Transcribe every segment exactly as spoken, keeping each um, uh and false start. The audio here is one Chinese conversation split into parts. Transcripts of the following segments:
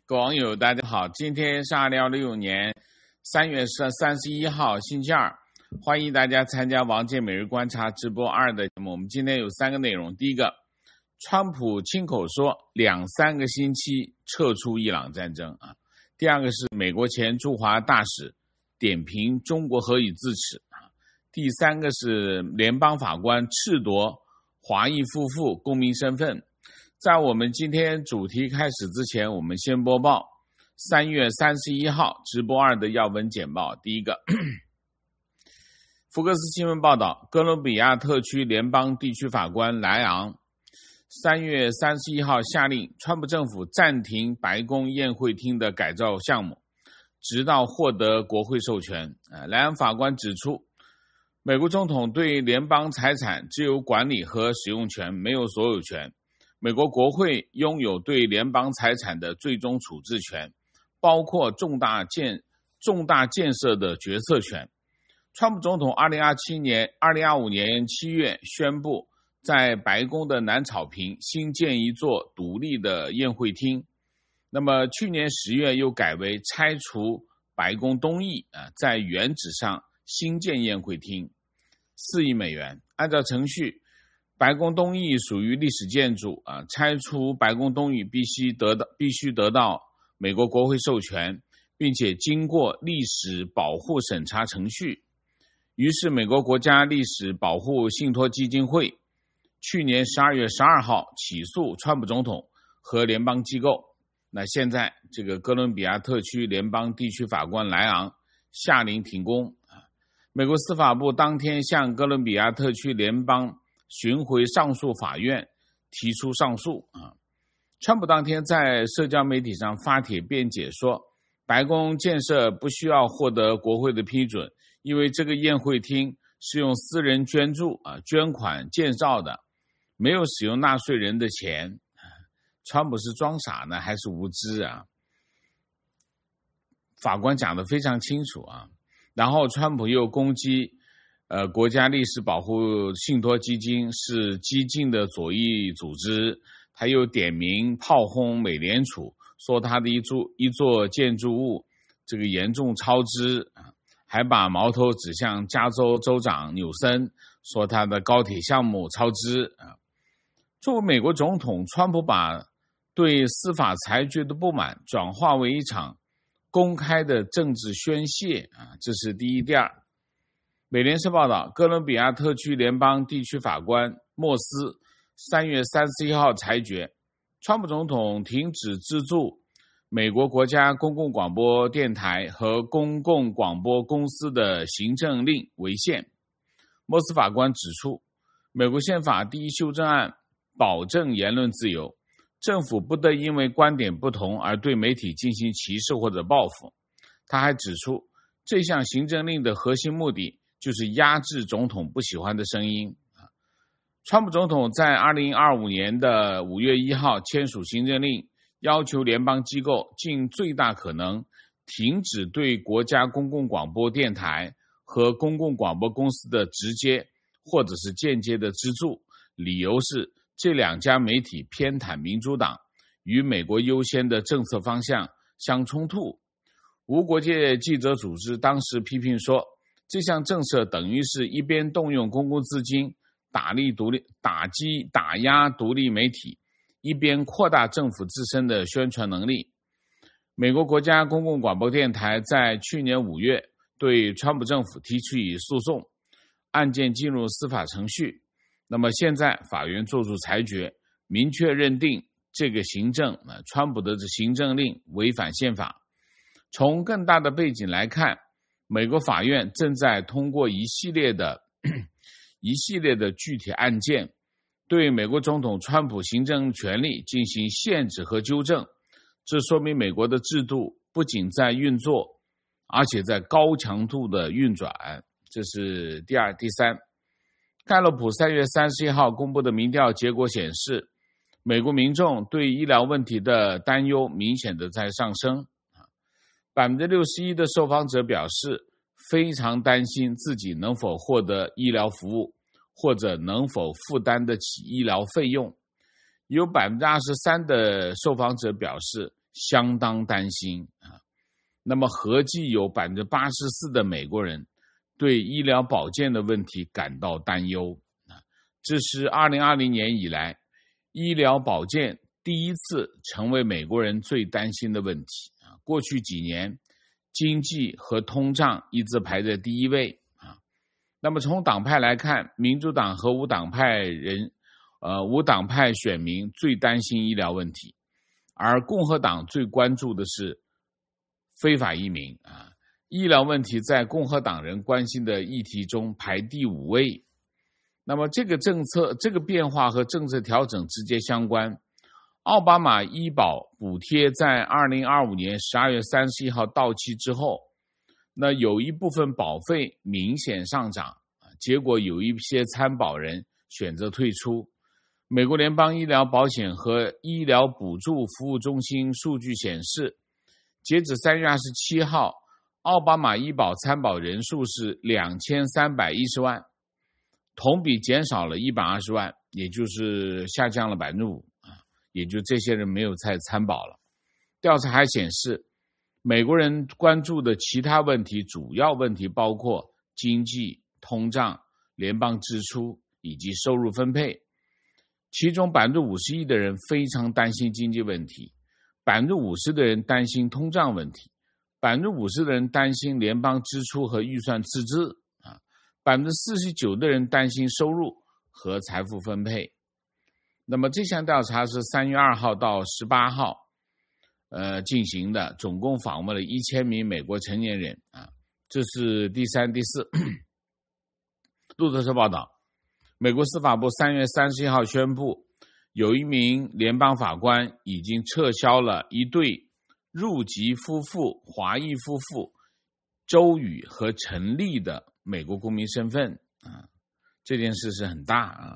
各位网友大家好，今天是二零二六年三月三十一号星期二，欢迎大家参加王健每日观察直播二的节目。我们今天有三个内容，第一个，川普亲口说两三个星期撤出伊朗战争啊；第二个是美国前驻华大使点评中国何以自持啊；第三个是联邦法官褫夺华裔夫妇公民身份。在我们今天主题开始之前，我们先播报三月三十一号直播二的要闻简报。第一个，福克斯新闻报道，哥伦比亚特区联邦地区法官莱昂三月三十一号下令川普政府暂停白宫宴会厅的改造项目，直到获得国会授权。莱昂法官指出，美国总统对联邦财产只有管理和使用权，没有所有权。美国国会拥有对联邦财产的最终处置权，包括重大建重大建设的决策权。川普总统二零二七年二零二五年七月宣布，在白宫的南草坪新建一座独立的宴会厅。那么去年十月又改为拆除白宫东翼，在原址上新建宴会厅，四亿美元。按照程序，白宫东翼属于历史建筑啊，拆除白宫东翼必须得到必须得到美国国会授权，并且经过历史保护审查程序。于是美国国家历史保护信托基金会去年十二月十二号起诉川普总统和联邦机构。那现在这个哥伦比亚特区联邦地区法官莱昂下令停工。美国司法部当天向哥伦比亚特区联邦巡回上诉法院提出上诉啊。川普当天在社交媒体上发帖辩解说，白宫建设不需要获得国会的批准，因为这个宴会厅是用私人捐助啊捐款建造的，没有使用纳税人的钱。川普是装傻呢还是无知啊？法官讲得非常清楚啊。然后川普又攻击呃，国家历史保护信托基金是激进的左翼组织，他又点名炮轰美联储，说他的一座一座建筑物这个严重超支，还把矛头指向加州州长纽森，说他的高铁项目超支。作为美国总统，川普把对司法裁决的不满转化为一场公开的政治宣泄啊，这是第一。第二，美联社报道，哥伦比亚特区联邦地区法官莫斯三月三十一号裁决，川普总统停止资助美国国家公共广播电台和公共广播公司的行政令违宪。莫斯法官指出，美国宪法第一修正案保证言论自由，政府不得因为观点不同而对媒体进行歧视或者报复。他还指出，这项行政令的核心目的就是压制总统不喜欢的声音。川普总统在二零二五年的五月一号签署行政令，要求联邦机构尽最大可能停止对国家公共广播电台和公共广播公司的直接或者是间接的资助，理由是这两家媒体偏袒民主党，与美国优先的政策方向相冲突。无国界记者组织当时批评说，这项政策等于是一边动用公共资金打力独立打击打压独立媒体，一边扩大政府自身的宣传能力。美国国家公共广播电台在去年五月对川普政府提起诉讼，案件进入司法程序。那么现在法院作出裁决，明确认定这个行政川普的行政令违反宪法。从更大的背景来看，美国法院正在通过一系列的一系列的具体案件，对美国总统川普行政权力进行限制和纠正。这说明美国的制度不仅在运作，而且在高强度的运转。这是第二。第三，盖洛普三月三十一号公布的民调结果显示，美国民众对医疗问题的担忧明显的在上升。百分之六十一的受访者表示非常担心自己能否获得医疗服务，或者能否负担得起医疗费用。有 百分之二十三 的受访者表示相当担心啊。那么合计有 百分之八十四 的美国人对医疗保健的问题感到担忧啊。这是二零二零年以来医疗保健第一次成为美国人最担心的问题啊。过去几年经济和通胀一直排在第一位啊。那么从党派来看，民主党和无党派人呃无党派选民最担心医疗问题，而共和党最关注的是非法移民啊。医疗问题在共和党人关心的议题中排第五位。那么这个政策这个变化和政策调整直接相关。奥巴马医保补贴在二零二五年十二月三十一号到期之后，那有一部分保费明显上涨，结果有一些参保人选择退出。美国联邦医疗保险和医疗补助服务中心数据显示，截止三月二十七号，奥巴马医保参保人数是两千三百一十万，同比减少了一百二十万，也就是下降了 百分之五。也就这些人没有再参保了。调查还显示，美国人关注的其他问题主要问题包括经济、通胀、联邦支出以及收入分配。其中 百分之五十一 的人非常担心经济问题， 百分之五十 的人担心通胀问题， 百分之五十 的人担心联邦支出和预算赤字啊， 百分之四十九 的人担心收入和财富分配。那么这项调查是三月二号到十八号呃进行的，总共访问了一千名美国成年人啊。这是第三、第四。路透社报道，美国司法部三月三十一号宣布，有一名联邦法官已经撤销了一对入籍夫妇华裔夫妇周宇和陈丽的美国公民身份啊。这件事是很大啊。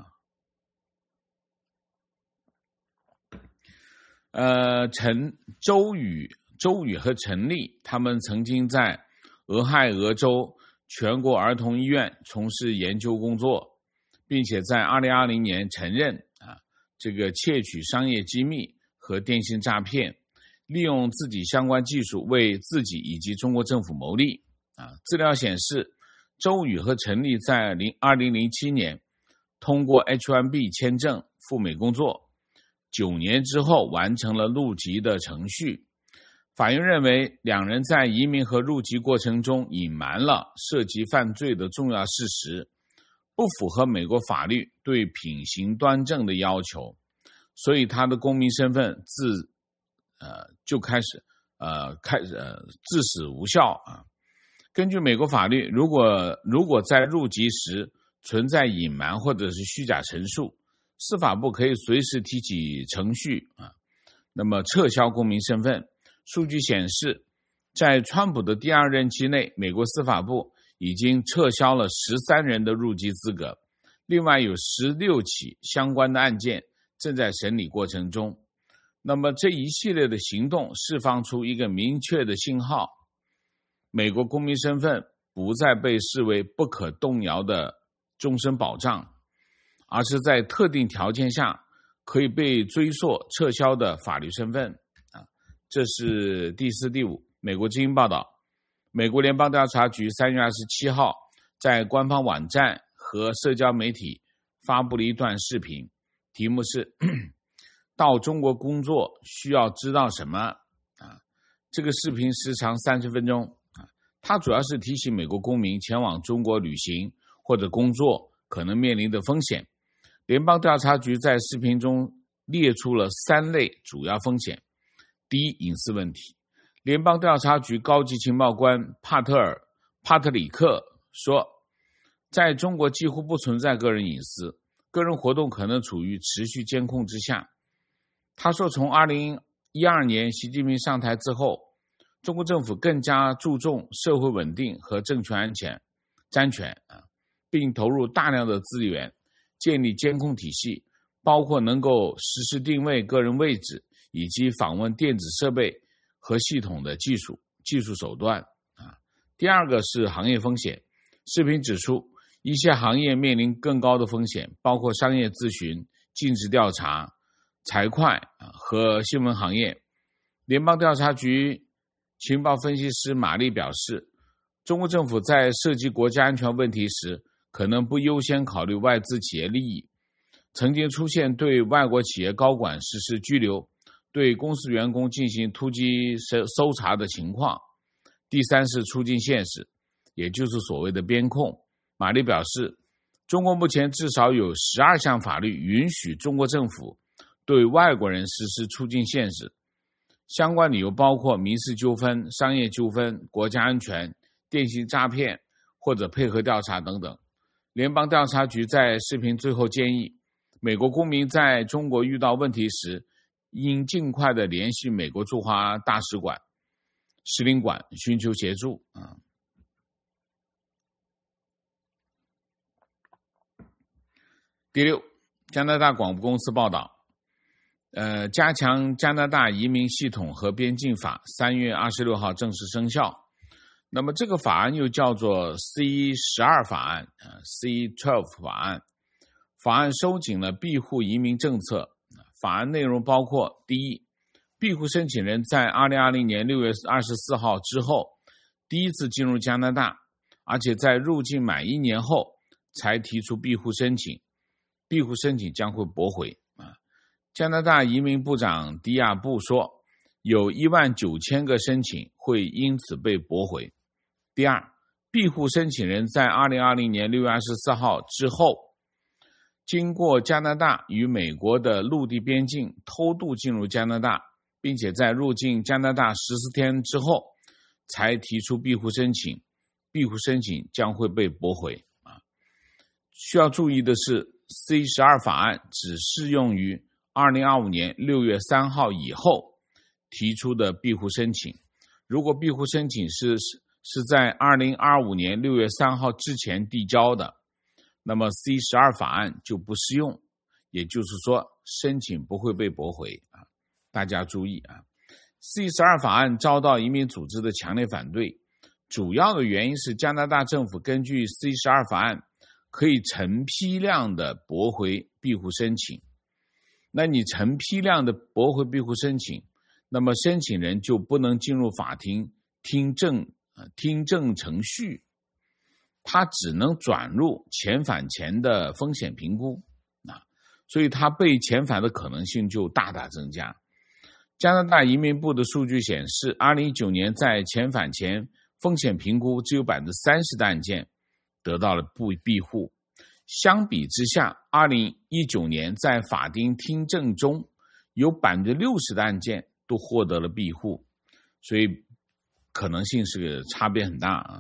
呃，陈周宇、周宇和陈丽，他们曾经在俄亥俄州全国儿童医院从事研究工作，并且在二零二零年承认啊，这个窃取商业机密和电信诈骗，利用自己相关技术为自己以及中国政府牟利啊。资料显示，周宇和陈丽在二零零七年通过 H 一 B 签证赴美工作。九年之后完成了入籍的程序。法院认为两人在移民和入籍过程中隐瞒了涉及犯罪的重要事实，不符合美国法律对品行端正的要求，所以他的公民身份自呃就开始呃开呃自始无效啊。根据美国法律，如果如果在入籍时存在隐瞒或者是虚假陈述，司法部可以随时提起程序啊，那么撤销公民身份。数据显示，在川普的第二任期内，美国司法部已经撤销了十三人的入籍资格，另外有十六起相关的案件正在审理过程中。那么这一系列的行动释放出一个明确的信号，美国公民身份不再被视为不可动摇的终身保障，而是在特定条件下可以被追溯撤销的法律身份啊。这是第四、第五。美国之音报道，美国联邦调查局三月二十七号在官方网站和社交媒体发布了一段视频，题目是到中国工作需要知道什么啊？这个视频时长三十分钟啊，它主要是提醒美国公民前往中国旅行或者工作可能面临的风险。联邦调查局在视频中列出了三类主要风险。第一，隐私问题。联邦调查局高级情报官帕特尔帕特里克说，在中国几乎不存在个人隐私，个人活动可能处于持续监控之下。他说，从二零一二年习近平上台之后，中国政府更加注重社会稳定和政权安全瞻权啊，并投入大量的资源建立监控体系，包括能够实时定位个人位置以及访问电子设备和系统的技术技术手段啊。第二个是行业风险。视频指出，一些行业面临更高的风险，包括商业咨询、尽职调查、财会和新闻行业。 联邦调查局情报分析师马利表示，中国政府在涉及国家安全问题时，可能不优先考虑外资企业利益，曾经出现对外国企业高管实施拘留，对公司员工进行突击搜查的情况。第三是出境现实，也就是所谓的边控。马利表示，中国目前至少有十二项法律允许中国政府对外国人实施出境限制，相关理由包括民事纠纷、商业纠纷、国家安全、电信诈骗或者配合调查等等。联邦调查局在视频最后建议，美国公民在中国遇到问题时，应尽快的联系美国驻华大使馆、使领馆寻求协助。啊，第六，加拿大广播公司报道，呃，加强加拿大移民系统和边境法三月二十六号正式生效。那么这个法案又叫做 C 十二 法案，呃 C 十二 法案。法案收紧了庇护移民政策。法案内容包括：第一，庇护申请人在二零二零年六月二十四号之后第一次进入加拿大，而且在入境满一年后才提出庇护申请，庇护申请将会驳回。加拿大移民部长迪亚布说，有一万九千个申请会因此被驳回。第二，庇护申请人在二零二零年六月二十四号之后，经过加拿大与美国的陆地边境偷渡进入加拿大，并且在入境加拿大十四天之后才提出庇护申请，庇护申请将会被驳回。需要注意的是， C 十二 法案只适用于二零二五年六月三号以后提出的庇护申请。如果庇护申请是是在二零二五年六月三号之前递交的，那么 C 十二 法案就不适用，也就是说申请不会被驳回啊。大家注意啊 ，C 十二 法案遭到移民组织的强烈反对，主要的原因是加拿大政府根据 C 十二 法案可以成批量的驳回庇护申请。那你成批量的驳回庇护申请，那么申请人就不能进入法庭听证听证程序，他只能转入遣返前的风险评估啊，所以他被遣返的可能性就大大增加。加拿大移民部的数据显示，二零一九年在遣返前风险评估只有 百分之三十 的案件得到了庇护，相比之下，二零一九年在法定听证中有 百分之六十 的案件都获得了庇护，所以可能性是个差别很大啊。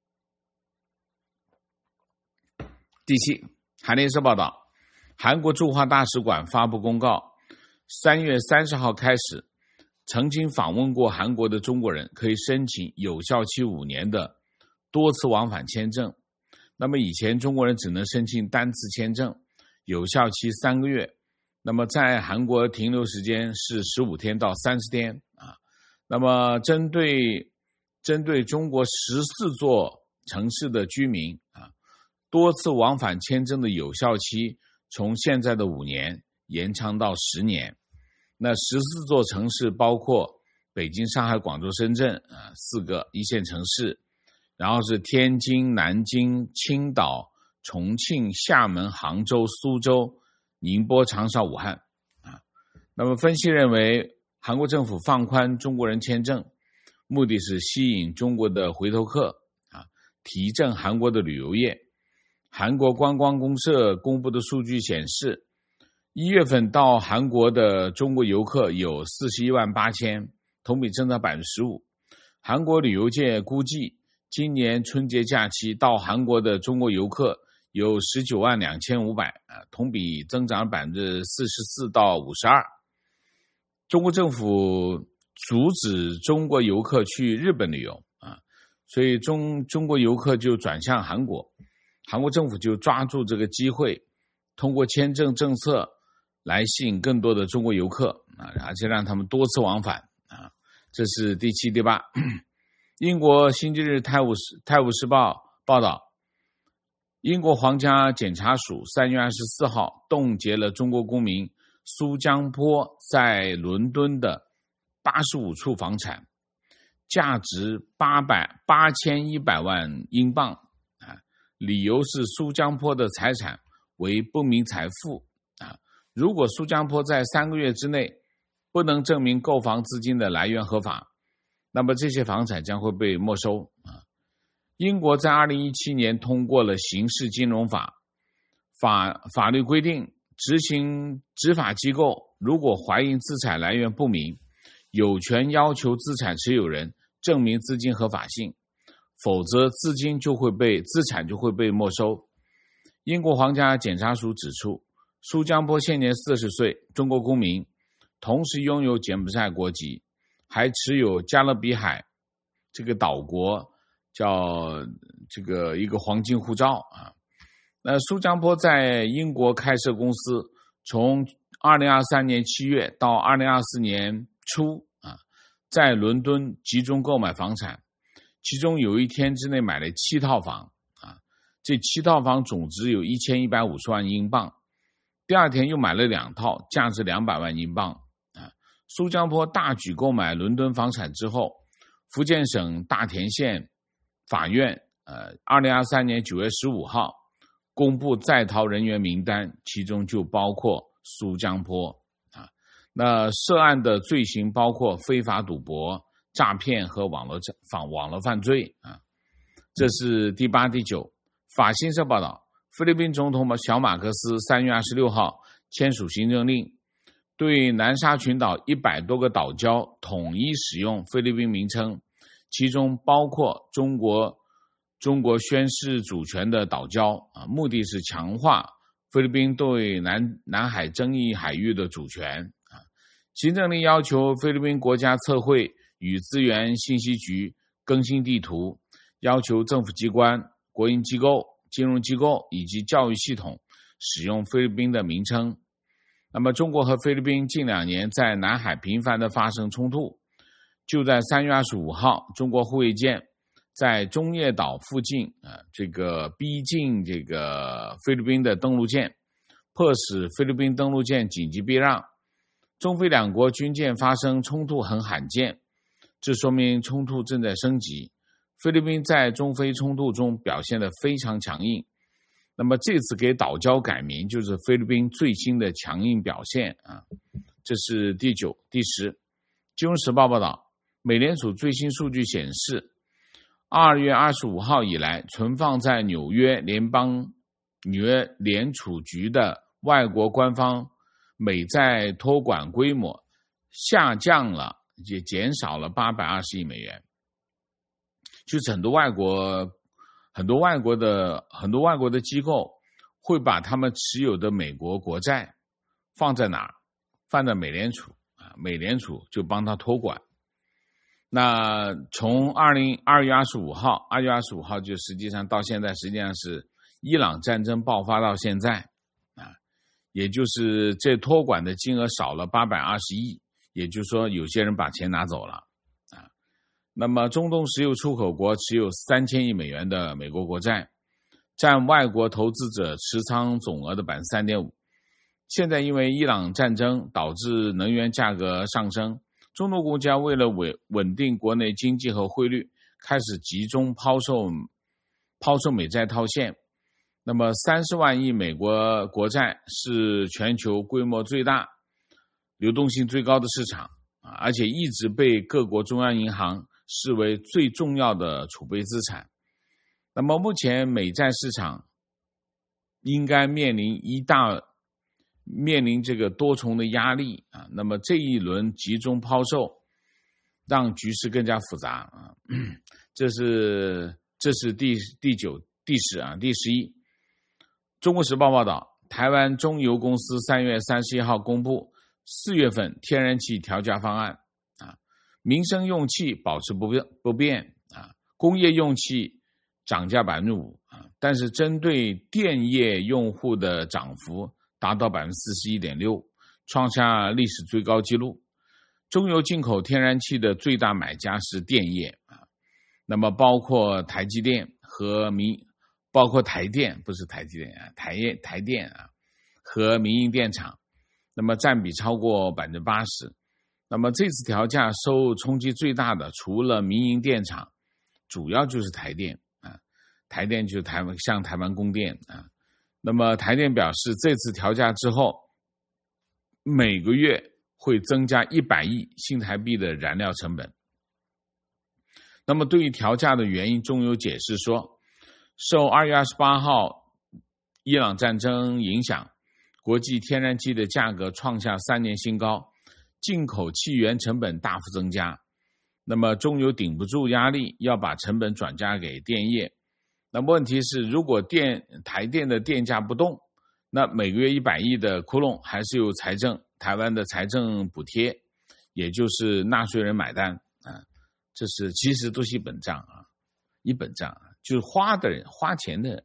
第七，韩联社报道，韩国驻华大使馆发布公告，三月三十号开始，曾经访问过韩国的中国人可以申请有效期五年的多次往返签证。那么以前中国人只能申请单次签证，有效期三个月，那么在韩国停留时间是十五天到三十天啊。那么针对针对中国十四座城市的居民啊，多次往返签证的有效期从现在的五年延长到十年。那十四座城市包括北京、上海、广州、深圳啊四个一线城市，然后是天津、南京、青岛、重庆、厦门、杭州、苏州、宁波、长沙、武汉啊。那么分析认为，韩国政府放宽中国人签证，目的是吸引中国的回头客啊，提振韩国的旅游业。韩国观光公社公布的数据显示，一月份到韩国的中国游客有四十一万八千，同比增长 百分之十五。韩国旅游界估计，今年春节假期到韩国的中国游客有十九万两千五百，同比增长 百分之四十四 到 五十二。中国政府阻止中国游客去日本旅游啊，所以中中国游客就转向韩国。韩国政府就抓住这个机会，通过签证政策来吸引更多的中国游客啊，而且让他们多次往返啊。这是第七、第八。英国星期日泰晤士泰晤士报报道，英国皇家检察署三月二十四号冻结了中国公民苏江波在伦敦的八十五处房产，价值八百八千一百万英镑啊，理由是苏江坡的财产为不明财富啊。如果苏江坡在三个月之内不能证明购房资金的来源合法，那么这些房产将会被没收啊。英国在二零一七年通过了刑事金融法，法法律规定，执行执法机构如果怀疑资产来源不明，有权要求资产持有人证明资金合法性，否则资金就会被资产就会被没收。英国皇家检察署指出，苏江坡现年四十岁，中国公民，同时拥有柬埔寨国籍，还持有加勒比海这个岛国叫这个一个黄金护照啊。那苏江坡在英国开设公司，从二零二三年七月到二零二四年初啊，在伦敦集中购买房产，其中有一天之内买了七套房啊，这七套房总值有一千一百五十万英镑。第二天又买了两套，价值两百万英镑啊。苏江坡大举购买伦敦房产之后，福建省大田县法院呃二零二三年九月十五号公布在逃人员名单，其中就包括苏江坡啊。那涉案的罪行包括非法赌博、诈骗和网络反网络犯罪啊。这是第八、第九。法新社报道，菲律宾总统小马克思三月二十六号签署行政令，对南沙群岛一百多个岛礁统一使用菲律宾名称，其中包括中国中国宣示主权的岛礁啊，目的是强化菲律宾对南南海争议海域的主权啊。行政令要求菲律宾国家测绘与资源信息局更新地图，要求政府机关、国营机构、金融机构以及教育系统使用菲律宾的名称。那么中国和菲律宾近两年在南海频繁地发生冲突，就在三月二十五号，中国护卫舰在中业岛附近啊，这个逼近这个菲律宾的登陆舰，迫使菲律宾登陆舰紧急避让。中菲两国军舰发生冲突很罕见，这说明冲突正在升级。菲律宾在中菲冲突中表现得非常强硬，那么这次给岛礁改名就是菲律宾最新的强硬表现啊。这是第九、第十。金融时报报道，美联储最新数据显示，二月二十五号以来，存放在纽约联邦纽约联储局的外国官方美债托管规模下降了，也减少了八百二十亿美元。就是很多外国很多外国的很多外国的机构会把他们持有的美国国债放在哪儿？放在美联储啊，美联储就帮他托管。那从二零二月二十五号，二月二十五号就实际上到现在，实际上是伊朗战争爆发到现在啊，也就是这托管的金额少了八百二十亿，也就是说有些人把钱拿走了啊。那么中东石油出口国持有三千亿美元的美国国债，占外国投资者持仓总额的 百分之三点五。 现在因为伊朗战争导致能源价格上升，中东国家为了稳稳定国内经济和汇率，开始集中抛售抛售美债套现。那么三十万亿美国国债是全球规模最大、流动性最高的市场，而且一直被各国中央银行视为最重要的储备资产。那么目前美债市场应该面临一大面临这个多重的压力啊。那么这一轮集中抛售让局势更加复杂啊。这是这是第第九、第十啊，第十一。中国时报报道，台湾中油公司三月三十一号公布四月份天然气调价方案啊，民生用气保持不变不变啊，工业用气涨价百分之五啊，但是针对电业用户的涨幅达到百分之四十一点六，创下历史最高纪录。中油进口天然气的最大买家是电业啊，那么包括台积电和民包括台电不是台积电啊，台业台电啊和民营电厂，那么占比超过百分之八十。 那么这次调价受冲击最大的，除了民营电厂，主要就是台电啊，台电就是台湾像台湾供电啊。那么台电表示，这次调价之后，每个月会增加一百亿新台币的燃料成本。那么对于调价的原因，中油解释说，受二月二十八号伊朗战争影响，国际天然气的价格创下三年新高，进口气源成本大幅增加。那么中油顶不住压力，要把成本转嫁给电业。那么问题是，如果电台电的电价不动，那每个月一百亿的窟窿还是由财政台湾的财政补贴，也就是纳税人买单啊。这是其实都是一本账啊，一本账啊，就是花的人花钱的人，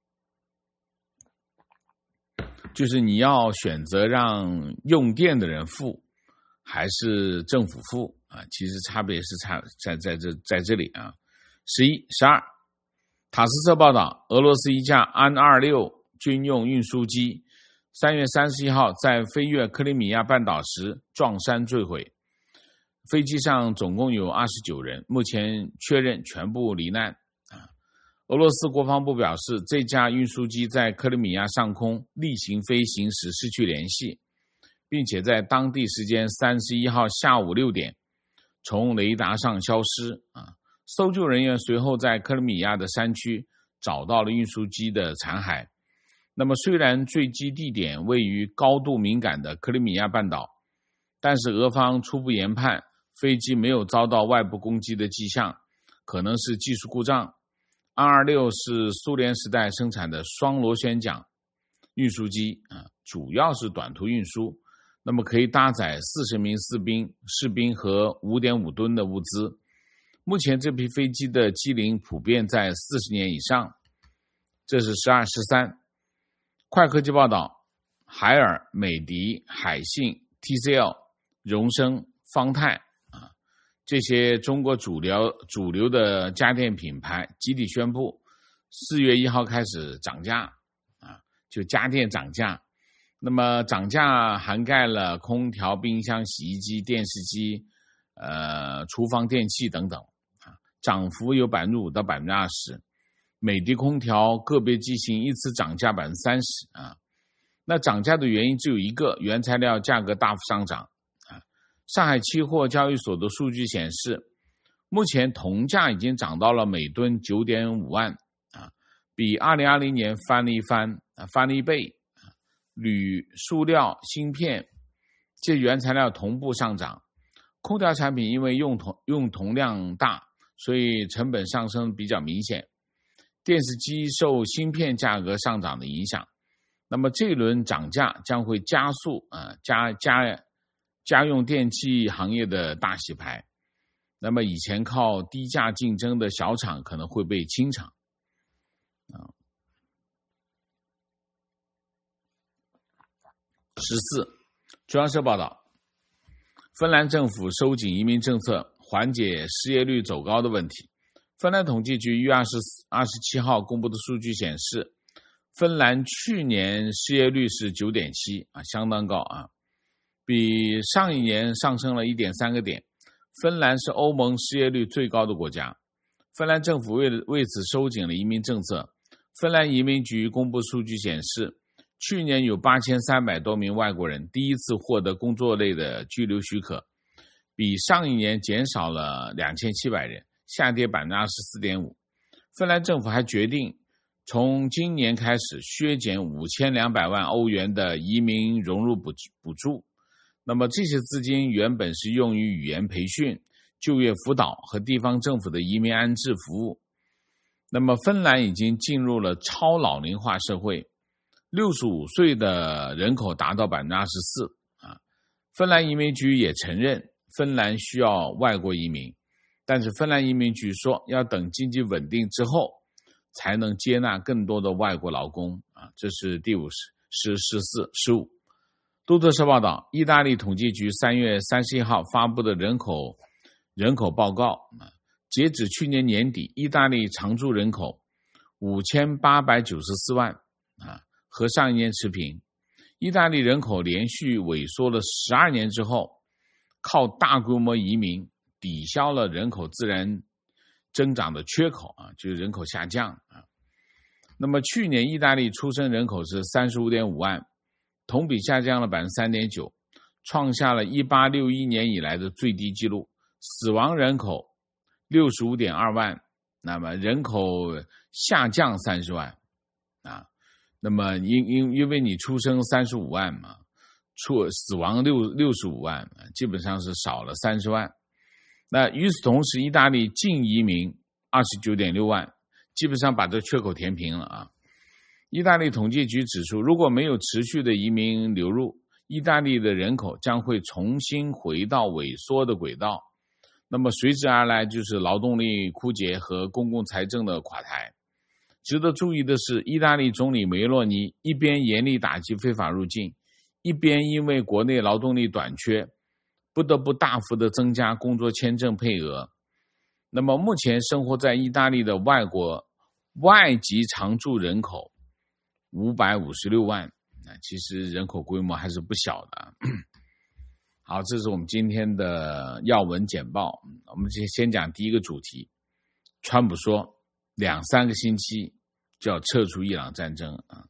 就是你要选择让用电的人付，还是政府付啊？其实差别是差在在这在这里啊。十一、十二，塔斯社报道，俄罗斯一架安二六军用运输机三月三十一号在飞越克里米亚半岛时撞山坠毁，飞机上总共有二十九人，目前确认全部罹难。俄罗斯国防部表示，这架运输机在克里米亚上空例行飞行时失去联系，并且在当地时间三十一号下午六点从雷达上消失。搜救人员随后在克里米亚的山区找到了运输机的残骸。那么虽然坠机地点位于高度敏感的克里米亚半岛，但是俄方初步研判飞机没有遭到外部攻击的迹象，可能是技术故障。安二六是苏联时代生产的双螺旋桨运输机，主要是短途运输，那么可以搭载四十名士兵士兵和 五点五吨的物资。目前这批飞机的机龄普遍在四十年以上。这是十二、十三。快科技报道，海尔、美的、海信、T C L、荣升、方太啊，这些中国主流主流的家电品牌集体宣布，四月一号开始涨价啊，就家电涨价。那么涨价涵盖了空调、冰箱、洗衣机、电视机、呃厨房电器等等啊，涨幅有百分之五到百分之二十。美的空调个别机型依次涨价百分之三十啊。那涨价的原因只有一个，原材料价格大幅上涨啊。上海期货交易所的数据显示，目前铜价已经涨到了每吨 九点五万啊，比二零二零年翻了一番啊，翻了一倍啊。铝、塑料、芯片这原材料同步上涨。空调产品因为用铜用铜量大，所以成本上升比较明显。电视机受芯片价格上涨的影响，那么这一轮涨价将会加速啊家家家用电器行业的大洗牌。那么以前靠低价竞争的小厂可能会被清场啊。十四，中央社报道，芬兰政府收紧移民政策，缓解失业率走高的问题。芬兰统计局一月二十七号公布的数据显示，芬兰去年失业率是 九点七 啊，相当高啊，比上一年上升了 一点三 个点。芬兰是欧盟失业率最高的国家。芬兰政府为为此收紧了移民政策。芬兰移民局公布数据显示，去年有八千三百多名外国人第一次获得工作类的居留许可，比上一年减少了两千七百人，下跌 百分之二十四点五。 芬兰政府还决定从今年开始削减五千两百万欧元的移民融入补补助。那么这些资金原本是用于语言培训、就业辅导和地方政府的移民安置服务。那么芬兰已经进入了超老龄化社会，六十五岁的人口达到 百分之二十四 啊。芬兰移民局也承认芬兰需要外国移民，但是芬兰移民局说要等经济稳定之后才能接纳更多的外国劳工啊。这是第五十、十、十四、十五。路透社报道，意大利统计局三月三十一号发布的人口人口报告啊，截止去年年底，意大利常住人口五千八百九十四万啊，和上一年持平。意大利人口连续萎缩了十二年之后， 靠大规模移民抵消了人口自然增长的缺口啊，就是人口下降啊。那么去年意大利出生人口是 三十五点五万，同比下降了 百分之三点九， 创下了一八六一年以来的最低纪录。死亡人口 六十五点二万，那么人口下降三十万啊。那么因因因为你出生三十五万嘛，出死亡六六十五万，基本上是少了三十万。那与此同时，意大利净移民二十九点六万，基本上把这缺口填平了啊。意大利统计局指出，如果没有持续的移民流入，意大利的人口将会重新回到萎缩的轨道。那么随之而来就是劳动力枯竭和公共财政的垮台。值得注意的是，意大利总理梅洛尼一边严厉打击非法入境，一边因为国内劳动力短缺，不得不大幅的增加工作签证配额。那么目前生活在意大利的外国外籍常住人口五百五十六万，那其实人口规模还是不小的。好，这是我们今天的要闻简报。我们先讲第一个主题，川普说两三个星期就要撤出伊朗战争啊。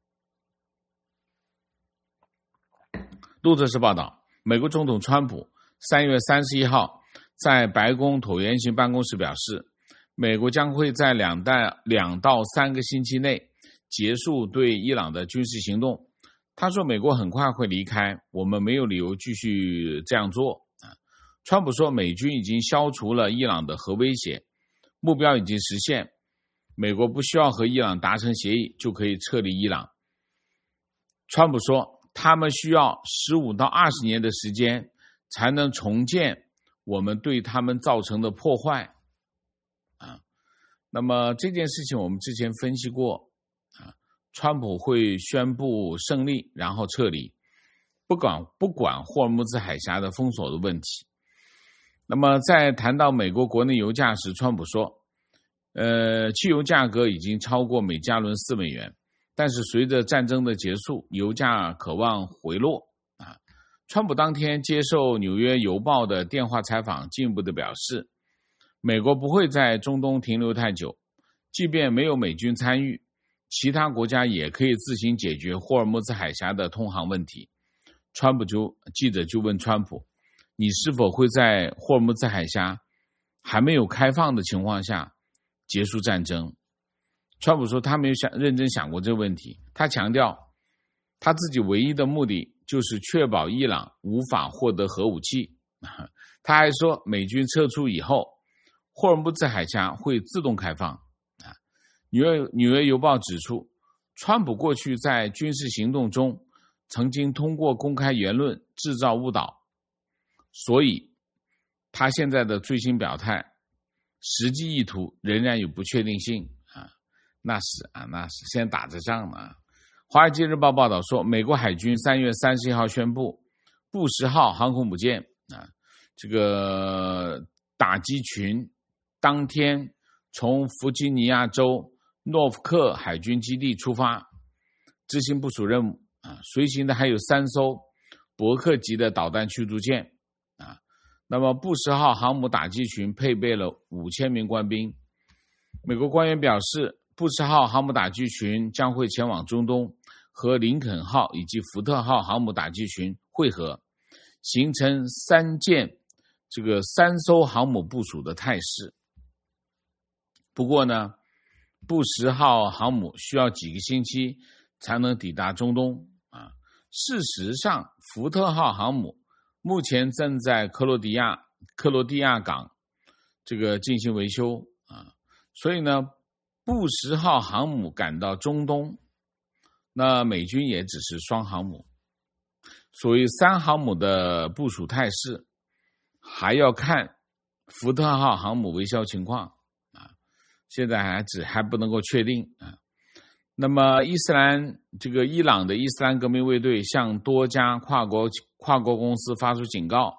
路透社报道，美国总统川普三月三十一号在白宫椭圆形办公室表示，美国将会在两到两到三个星期内结束对伊朗的军事行动。他说美国很快会离开，我们没有理由继续这样做。川普说美军已经消除了伊朗的核威胁，目标已经实现，美国不需要和伊朗达成协议就可以撤离伊朗。川普说他们需要十五到二十年的时间才能重建我们对他们造成的破坏啊。那么这件事情我们之前分析过啊，川普会宣布胜利然后撤离，不管不管霍尔木兹海峡的封锁的问题。那么在谈到美国国内油价时，川普说呃，汽油价格已经超过每加仑四美元，但是随着战争的结束，油价可望回落啊。川普当天接受纽约邮报的电话采访，进一步的表示，美国不会在中东停留太久，即便没有美军参与，其他国家也可以自行解决霍尔木兹海峡的通航问题。川普就记者就问川普，你是否会在霍尔木兹海峡还没有开放的情况下结束战争？川普说他没有想认真想过这个问题，他强调他自己唯一的目的就是确保伊朗无法获得核武器。他还说美军撤出以后，霍尔木兹海峡会自动开放。纽约纽约邮报指出，川普过去在军事行动中曾经通过公开言论制造误导，所以他现在的最新表态实际意图仍然有不确定性啊。那是啊，那是现在打着仗呢。华尔街日报报道说，美国海军三月三十一号宣布，布什号航空母舰啊，这个打击群当天从弗吉尼亚州诺福克海军基地出发，执行部署任务啊。随行的还有三艘伯克级的导弹驱逐舰啊。那么布什号航母打击群配备了五千名官兵。美国官员表示，布什号航母打击群将会前往中东，和林肯号以及福特号航母打击群会合，形成三舰这个三艘航母部署的态势。不过呢，布什号航母需要几个星期才能抵达中东啊。事实上，福特号航母目前正在克罗地亚克罗地亚港这个进行维修啊，所以呢，布什号航母赶到中东，那美军也只是双航母，所以三航母的部署态势还要看福特号航母维修情况啊，现在还只还不能够确定啊。那么伊斯兰这个伊朗的伊斯兰革命卫队向多家跨国跨国公司发出警告，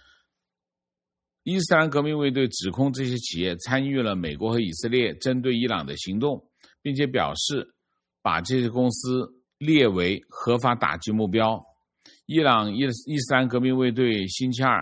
伊斯兰革命卫队指控这些企业参与了美国和以色列针对伊朗的行动，并且表示把这些公司列为合法打击目标。伊朗伊斯兰革命卫队星期二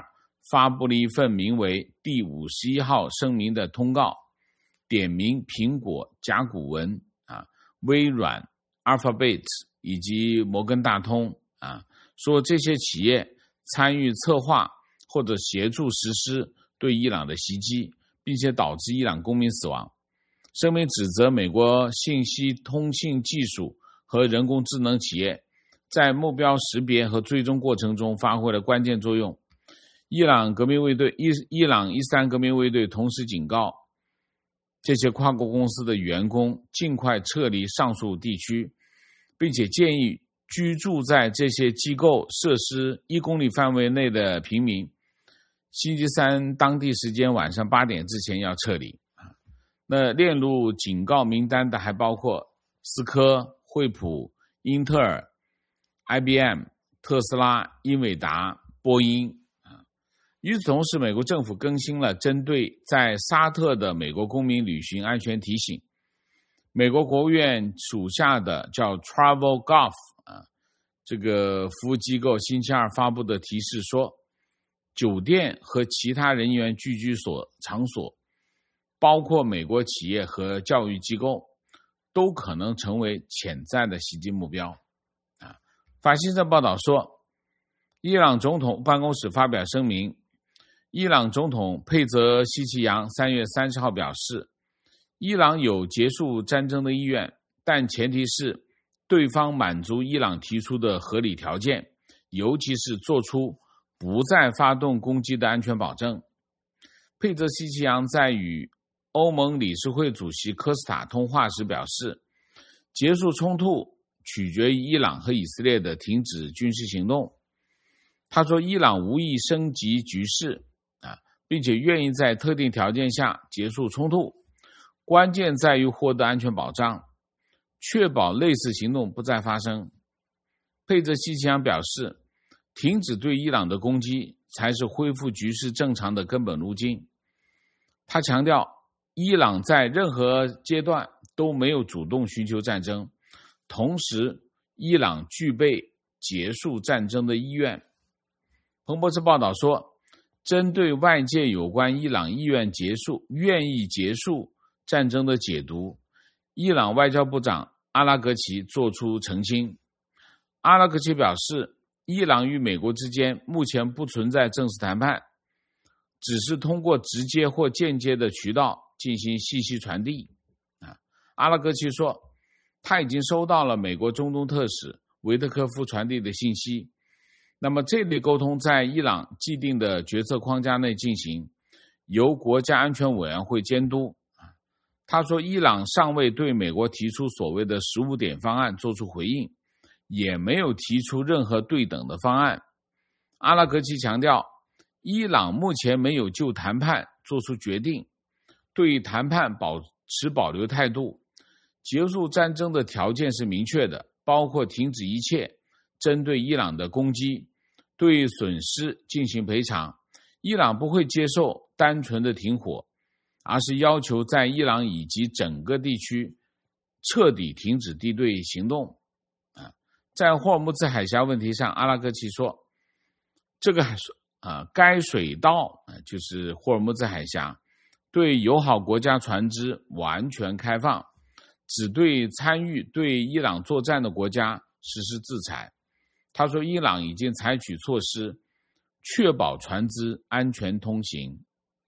发布了一份名为第五十一号声明的通告，点名苹果、甲骨文、啊、微软、Alphabet 以及摩根大通，啊，说这些企业参与策划或者协助实施对伊朗的袭击，并且导致伊朗公民死亡。声明指责美国信息通信技术和人工智能企业在目标识别和追踪过程中发挥了关键作用。伊朗革命卫队伊伊朗伊斯兰革命卫队同时警告这些跨国公司的员工尽快撤离上述地区，并且建议居住在这些机构设施一公里范围内的平民星期三当地时间晚上八点之前要撤离。那列入警告名单的还包括思科、惠普、英特尔、I B M、特斯拉、英伟达、波音。与此同时，美国政府更新了针对在沙特的美国公民旅行安全提醒。美国国务院属下的叫 TravelGov 啊，这个服务机构星期二发布的提示说，酒店和其他人员聚居所场所，包括美国企业和教育机构，都可能成为潜在的袭击目标。啊，法新社报道说，伊朗总统办公室发表声明，伊朗总统佩泽希奇扬三月三十号表示，伊朗有结束战争的意愿，但前提是对方满足伊朗提出的合理条件，尤其是做出不再发动攻击的安全保证。佩泽希奇扬在与欧盟理事会主席科斯塔通话时表示，结束冲突取决于伊朗和以色列的停止军事行动。他说，伊朗无意升级局势，啊，并且愿意在特定条件下结束冲突，关键在于获得安全保障，确保类似行动不再发生。佩泽希奇扬表示，停止对伊朗的攻击才是恢复局势正常的根本路径。他强调，伊朗在任何阶段都没有主动寻求战争，同时伊朗具备结束战争的意愿。彭博社报道说，针对外界有关伊朗意愿结束、愿意结束战争的解读，伊朗外交部长阿拉格齐作出澄清。阿拉格齐表示，伊朗与美国之间目前不存在正式谈判，只是通过直接或间接的渠道进行信息传递。阿拉格齐说，他已经收到了美国中东特使维特科夫传递的信息，那么这类沟通在伊朗既定的决策框架内进行，由国家安全委员会监督。他说，伊朗尚未对美国提出所谓的十五点方案做出回应，也没有提出任何对等的方案。阿拉格齐强调，伊朗目前没有就谈判做出决定，对谈判保持保留态度。结束战争的条件是明确的，包括停止一切针对伊朗的攻击，对损失进行赔偿。伊朗不会接受单纯的停火，而是要求在伊朗以及整个地区彻底停止敌对行动。在霍尔木兹海峡问题上，阿拉格齐说，这个呃，该水道就是霍尔木兹海峡对友好国家船只完全开放，只对参与对伊朗作战的国家实施制裁。他说，伊朗已经采取措施确保船只安全通行。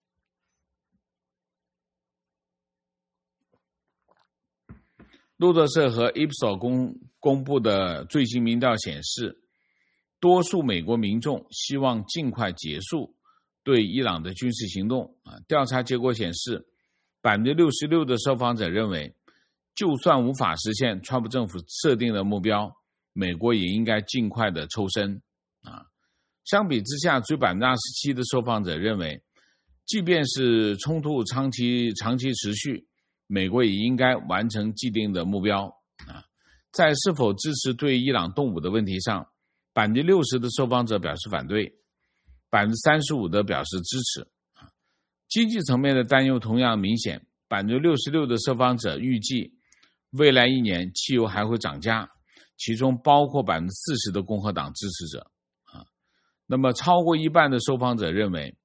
路透社和 Ipsos 公公布的最新民调显示，多数美国民众希望尽快结束对伊朗的军事行动。调查结果显示， 百分之六十六 的受访者认为，就算无法实现川普政府设定的目标，美国也应该尽快的抽身。啊，相比之下，只有 百分之二十七 的受访者认为，即便是冲突长期长期持续，美国也应该完成既定的目标。啊，在是否支持对伊朗动武的问题上， 百分之六十 的受访者表示反对， 百分之三十五 的表示支持。经济层面的担忧同样明显， 百分之六十六 的受访者预计未来一年汽油还会涨价，其中包括 百分之四十 的共和党支持者。 那么超过一半的受访者认为，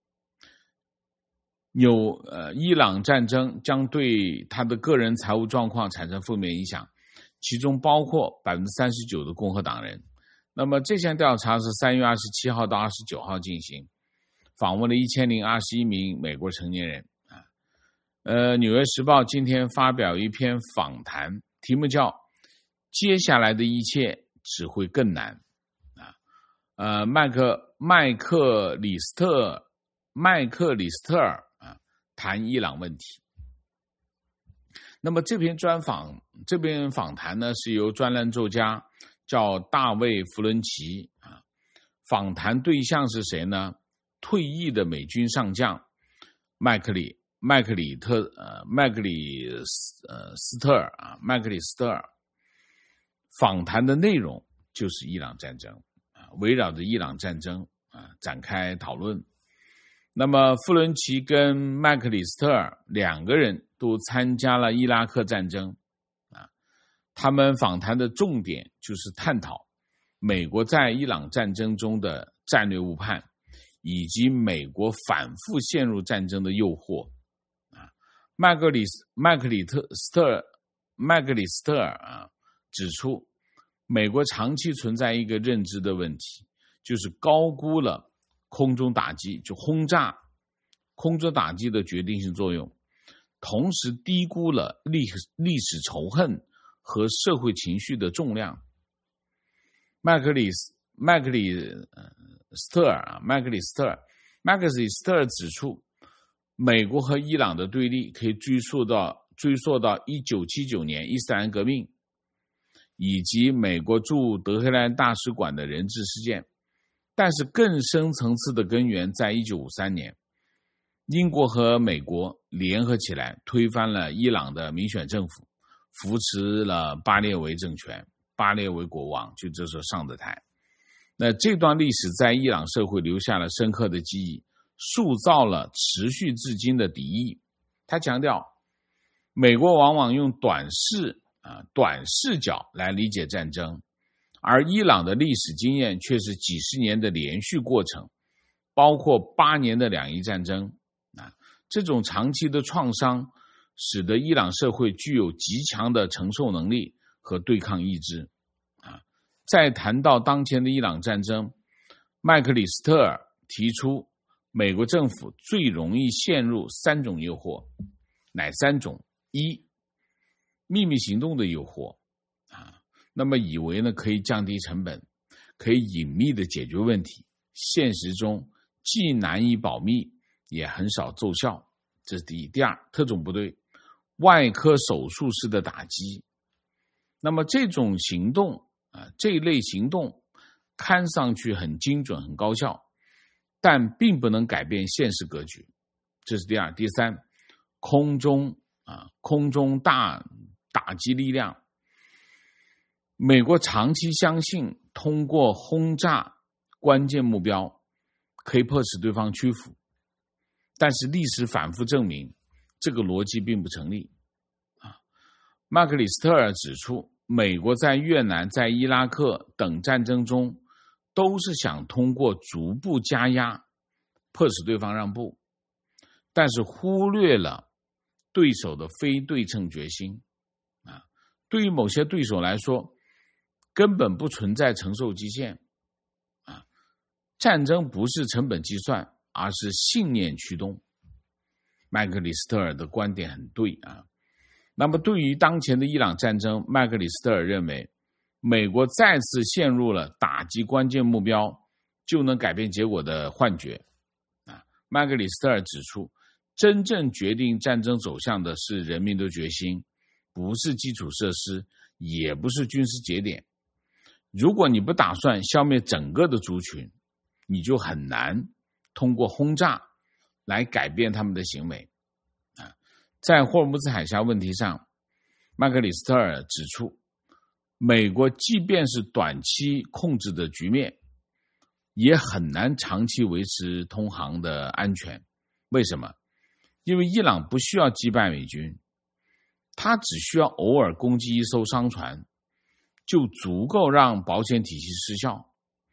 有呃伊朗战争将对他的个人财务状况产生负面影响，其中包括 百分之三十九 的共和党人。那么这项调查是三月二十七号到二十九号进行，访问了一千零二十一名美国成年人啊。呃，《纽约时报》今天发表一篇访谈，题目叫“接下来的一切只会更难”啊。呃，麦克麦克里斯特麦克里斯特尔啊谈伊朗问题。那么这篇专访这篇访谈呢，是由专栏作家叫大卫·弗伦奇啊，访谈对象是谁呢？退役的美军上将麦克里麦克里特呃麦克里斯呃斯特尔啊麦克里斯特尔。访谈的内容就是伊朗战争啊，围绕着伊朗战争啊展开讨论。那么弗伦奇跟麦克里斯特尔两个人都参加了伊拉克战争啊，他们访谈的重点就是探讨美国在伊朗战争中的战略误判，以及美国反复陷入战争的诱惑啊。麦克里麦克里特斯特尔麦克里斯特尔啊指出，美国长期存在一个认知的问题，就是高估了空中打击，就轰炸空中打击的决定性作用，同时低估了历历史仇恨和社会情绪的重量。麦克里斯麦克里斯特尔啊，麦克里斯特尔麦克里斯特尔指出，美国和伊朗的对立可以追溯到追溯到一九七九年伊斯兰革命，以及美国驻德黑兰大使馆的人质事件。但是更深层次的根源在一九五三年，英国和美国联合起来推翻了伊朗的民选政府，扶持了巴列维政权，巴列维国王就这时候上的台。那这段历史在伊朗社会留下了深刻的记忆，塑造了持续至今的敌意。他强调，美国往往用短视啊短视角来理解战争，而伊朗的历史经验却是几十年的连续过程，包括八年的两伊战争啊。这种长期的创伤使得伊朗社会具有极强的承受能力和对抗意志啊。在谈到当前的伊朗战争，麦克里斯特尔提出，美国政府最容易陷入三种诱惑。哪三种？一，秘密行动的诱惑啊，那么以为呢可以降低成本，可以隐秘的解决问题，现实中既难以保密，也很少奏效，这是第一。第二，特种部队外科手术式的打击。那么这种行动啊，这一类行动看上去很精准很高效，但并不能改变现实格局，这是第二。第三，空中啊空中大打击力量。美国长期相信通过轰炸关键目标可以迫使对方屈服，但是历史反复证明这个逻辑并不成立啊。麦克里斯特尔指出，美国在越南、在伊拉克等战争中都是想通过逐步加压迫使对方让步，但是忽略了对手的非对称决心啊。对于某些对手来说，根本不存在承受极限啊。战争不是成本计算，而是信念驱动。麦克里斯特尔的观点很对啊。那么对于当前的伊朗战争，麦克里斯特尔认为，美国再次陷入了打击关键目标就能改变结果的幻觉啊。麦克里斯特尔指出，真正决定战争走向的是人民的决心，不是基础设施，也不是军事节点。如果你不打算消灭整个的族群，你就很难通过轰炸来改变他们的行为啊。在霍尔木兹海峡问题上，麦克里斯特尔指出，美国即便是短期控制的局面，也很难长期维持通航的安全。为什么？因为伊朗不需要击败美军，他只需要偶尔攻击一艘商船，就足够让保险体系失效。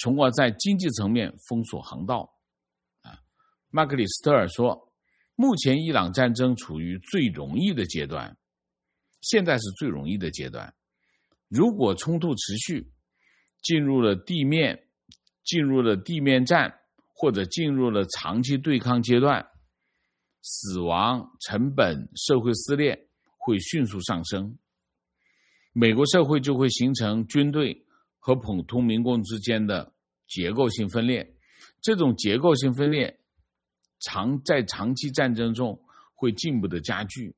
从而在经济层面封锁航道。啊，麦克里斯特尔说，目前伊朗战争处于最容易的阶段，现在是最容易的阶段。如果冲突持续，进入了地面，进入了地面战，或者进入了长期对抗阶段，死亡、成本、社会撕裂会迅速上升，美国社会就会形成军队和普通民众之间的结构性分裂。这种结构性分裂长在长期战争中会进一步的加剧。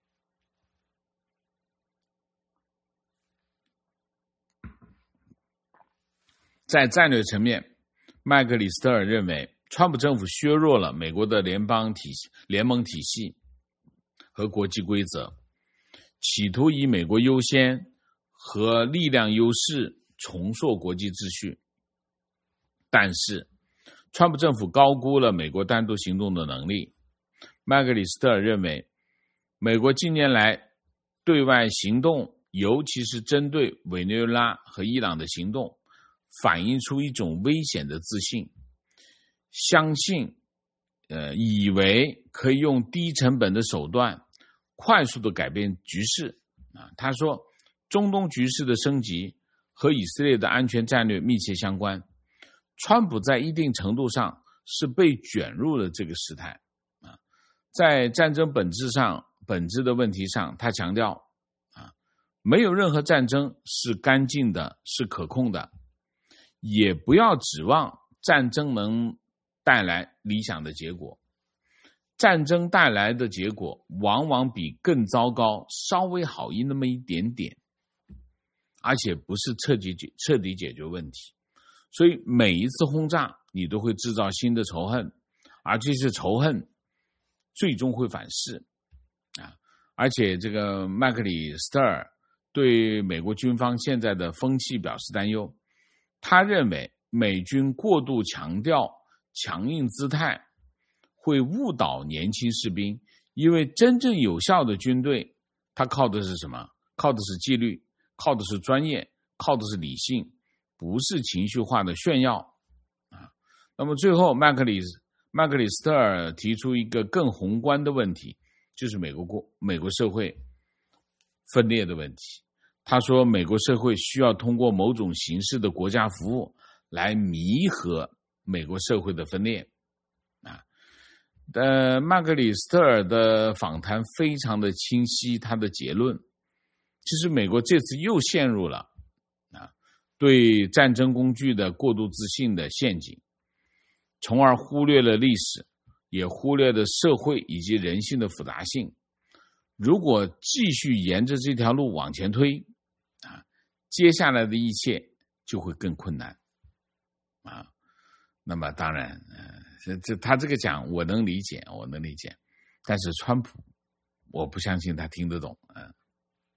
在战略层面，麦克里斯特尔认为，川普政府削弱了美国的联邦体系、联盟体系和国际规则，企图以美国优先和力量优势重塑国际秩序。但是，川普政府高估了美国单独行动的能力。麦克里斯特尔认为，美国近年来对外行动，尤其是针对委内瑞拉和伊朗的行动，反映出一种危险的自信，相信呃，以为可以用低成本的手段快速的改变局势。啊，他说，中东局势的升级和以色列的安全战略密切相关。川普在一定程度上是被卷入了这个事态。啊，在战争本质上本质的问题上，他强调啊，没有任何战争是干净的，是可控的，也不要指望战争能带来理想的结果。战争带来的结果往往比更糟糕稍微好一那么一点点，而且不是彻底解彻底解决问题。所以每一次轰炸你都会制造新的仇恨，而这些仇恨最终会反噬。啊，而且这个麦克里斯特尔对美国军方现在的风气表示担忧。他认为美军过度强调强硬姿态会误导年轻士兵，因为真正有效的军队，它靠的是什么？靠的是纪律，靠的是专业，靠的是理性，不是情绪化的炫耀。啊，那么最后麦克里麦克里斯特尔提出一个更宏观的问题，就是美国国美国社会分裂的问题。他说，美国社会需要通过某种形式的国家服务来弥合美国社会的分裂。啊，呃，麦克里斯特尔的访谈非常的清晰，他的结论其实美国这次又陷入了啊对战争工具的过度自信的陷阱，从而忽略了历史，也忽略了社会以及人性的复杂性。如果继续沿着这条路往前推，啊，接下来的一切就会更困难。啊，那么当然，呃，这他这个讲我能理解，我能理解，但是川普，我不相信他听得懂。嗯、呃，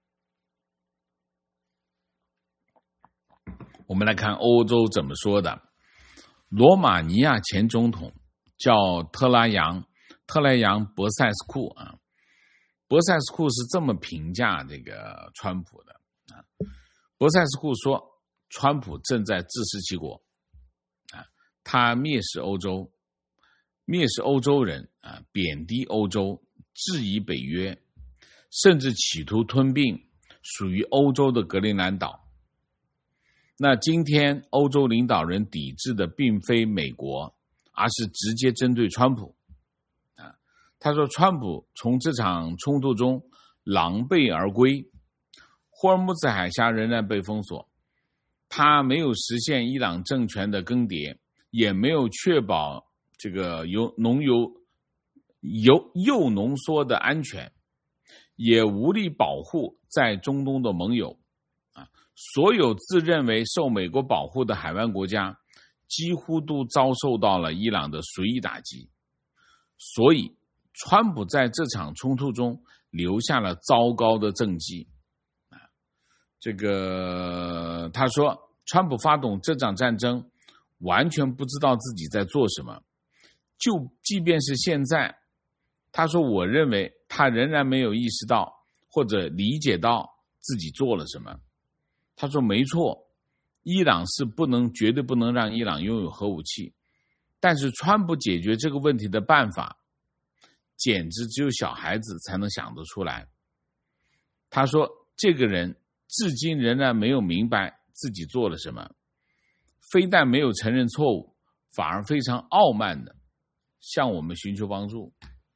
我们来看欧洲怎么说的。罗马尼亚前总统叫特拉扬，特拉扬博塞斯库啊。博塞斯库是这么评价这个川普的啊，博塞斯库说，川普正在自食其果啊，他蔑视欧洲，蔑视欧洲人啊，贬低欧洲，质疑北约，甚至企图吞并属于欧洲的格陵兰岛。那今天欧洲领导人抵制的并非美国，而是直接针对川普。他说，川普从这场冲突中狼狈而归，霍尔木兹海峡仍然被封锁，他没有实现伊朗政权的更迭，也没有确保这个油浓油油铀浓缩的安全，也无力保护在中东的盟友。啊，所有自认为受美国保护的海湾国家几乎都遭受到了伊朗的随意打击，所以川普在这场冲突中留下了糟糕的政绩。这个他说，川普发动这场战争完全不知道自己在做什么，就即便是现在，他说，我认为他仍然没有意识到或者理解到自己做了什么。他说，没错， 伊朗是不能绝对不能让伊朗拥有核武器，但是川普解决这个问题的办法简直只有小孩子才能想得出来。他说这个人至今仍然没有明白自己做了什么，非但没有承认错误，反而非常傲慢的向我们寻求帮助。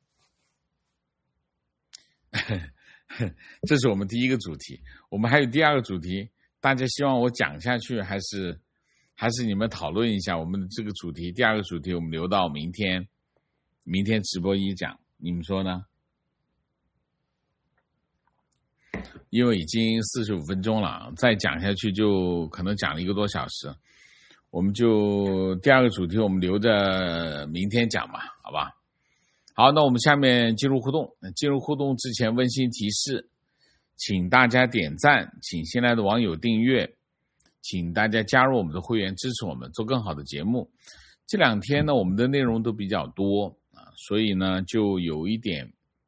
这是我们第一个主题。我们还有第二个主题，大家希望我讲下去，还是还是你们讨论一下我们的这个主题？第二个主题我们留到明天，明天直播一讲，你们说呢？因为已经四十五分钟了，再讲下去就可能讲了一个多小时，我们就第二个主题我们留着明天讲吧，好吧？好，那我们下面进入互动。进入互动之前，温馨提示，请大家点赞，请新来的网友订阅，请大家加入我们的会员，支持我们做更好的节目。这两天呢，我们的内容都比较多啊，所以呢，就有一点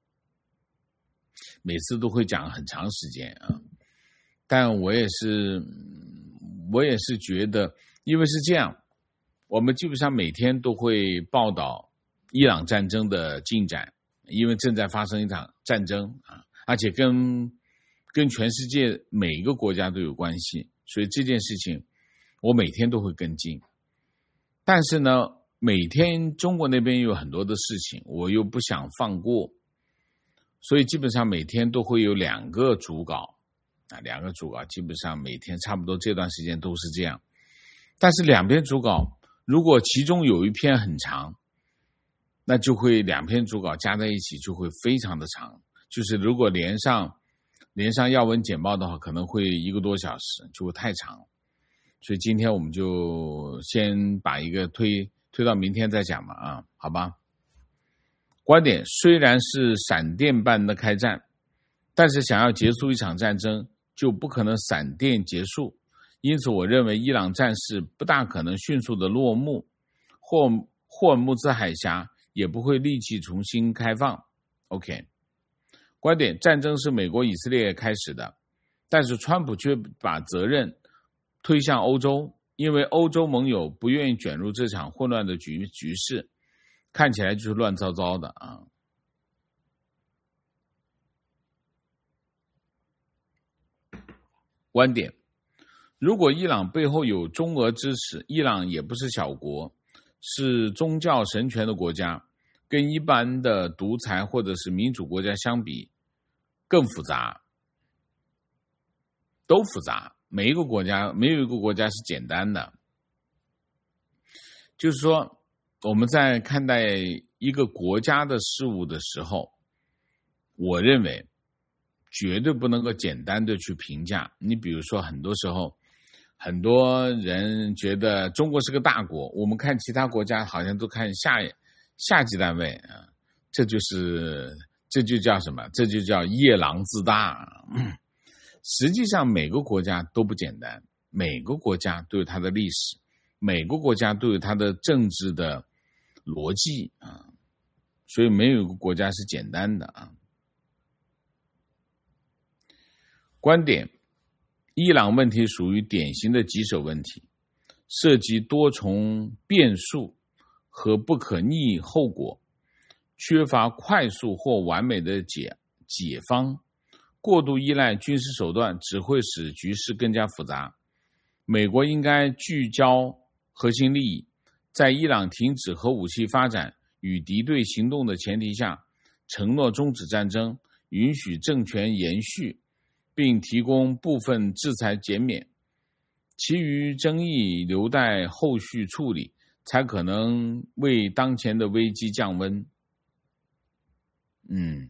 每次都会讲很长时间啊。但我也是，我也是觉得，因为是这样，我们基本上每天都会报道伊朗战争的进展，因为正在发生一场战争啊，而且跟跟全世界每一个国家都有关系，所以这件事情我每天都会跟进。但是呢，每天中国那边有很多的事情，我又不想放过，所以基本上每天都会有两个主稿啊，两个主稿基本上每天差不多这段时间都是这样。但是两篇主稿，如果其中有一篇很长，那就会两篇主稿加在一起就会非常的长，就是如果连上连上要闻简报的话，可能会一个多小时，就会太长。所以今天我们就先把一个推推到明天再讲吧，啊，好吧？观点虽然是闪电般的开战，但是想要结束一场战争，就不可能闪电结束。因此，我认为伊朗战事不大可能迅速的落幕，或霍尔木兹海峡也不会立即重新开放。OK， 观点：战争是美国以色列开始的，但是川普却把责任推向欧洲，因为欧洲盟友不愿意卷入这场混乱的局局势，看起来就是乱糟糟的啊。观点：如果伊朗背后有中俄支持，伊朗也不是小国，是宗教神权的国家，跟一般的独裁或者是民主国家相比更复杂，都复杂。每一个国家没有一个国家是简单的。就是说我们在看待一个国家的事物的时候，我认为绝对不能够简单的去评价。你比如说很多时候很多人觉得中国是个大国，我们看其他国家好像都看下下级单位啊，这就是这就叫什么？这就叫夜郎自大。实际上每个国家都不简单，每个国家都有它的历史，每个国家都有它的政治的逻辑啊，所以没有一个国家是简单的啊。观点：伊朗问题属于典型的棘手问题，涉及多重变数和不可逆后果，缺乏快速或完美的解解方，过度依赖军事手段只会使局势更加复杂。美国应该聚焦核心利益，在伊朗停止核武器发展与敌对行动的前提下，承诺终止战争，允许政权延续，并提供部分制裁减免，其余争议留待后续处理，才可能为当前的危机降温。嗯，